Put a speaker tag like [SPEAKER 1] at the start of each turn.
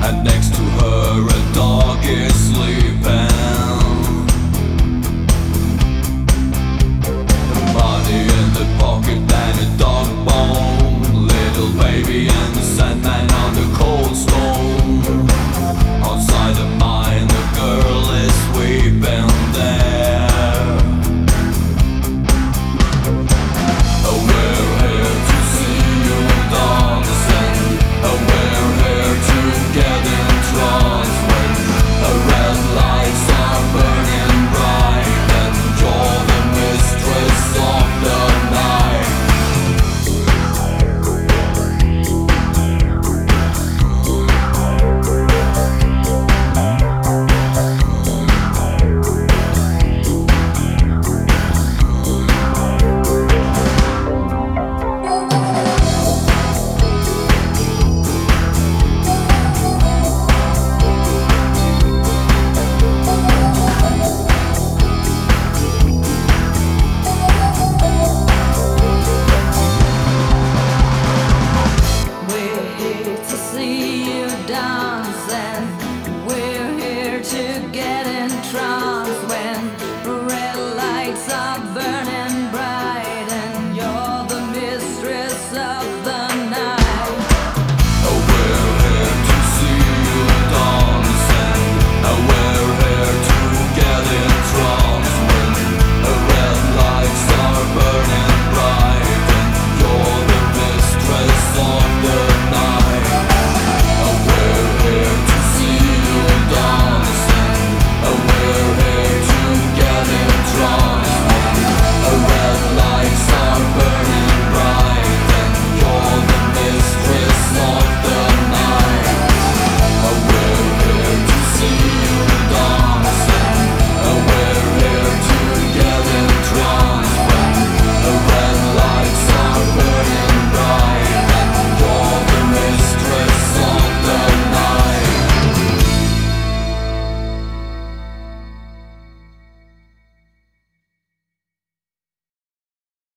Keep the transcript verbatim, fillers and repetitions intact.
[SPEAKER 1] and next to her a dog is sleeping. Money in the pocket and a dog bone, little baby and the Sandman on the cold stone. Outside the mine the girl is weeping there. Oh, we're here to see you dancing. Oh, we're here to get in trance when the red lights are burning bright and you're the mistress of the night.
[SPEAKER 2] We're here to see you dancing. We're here to get it.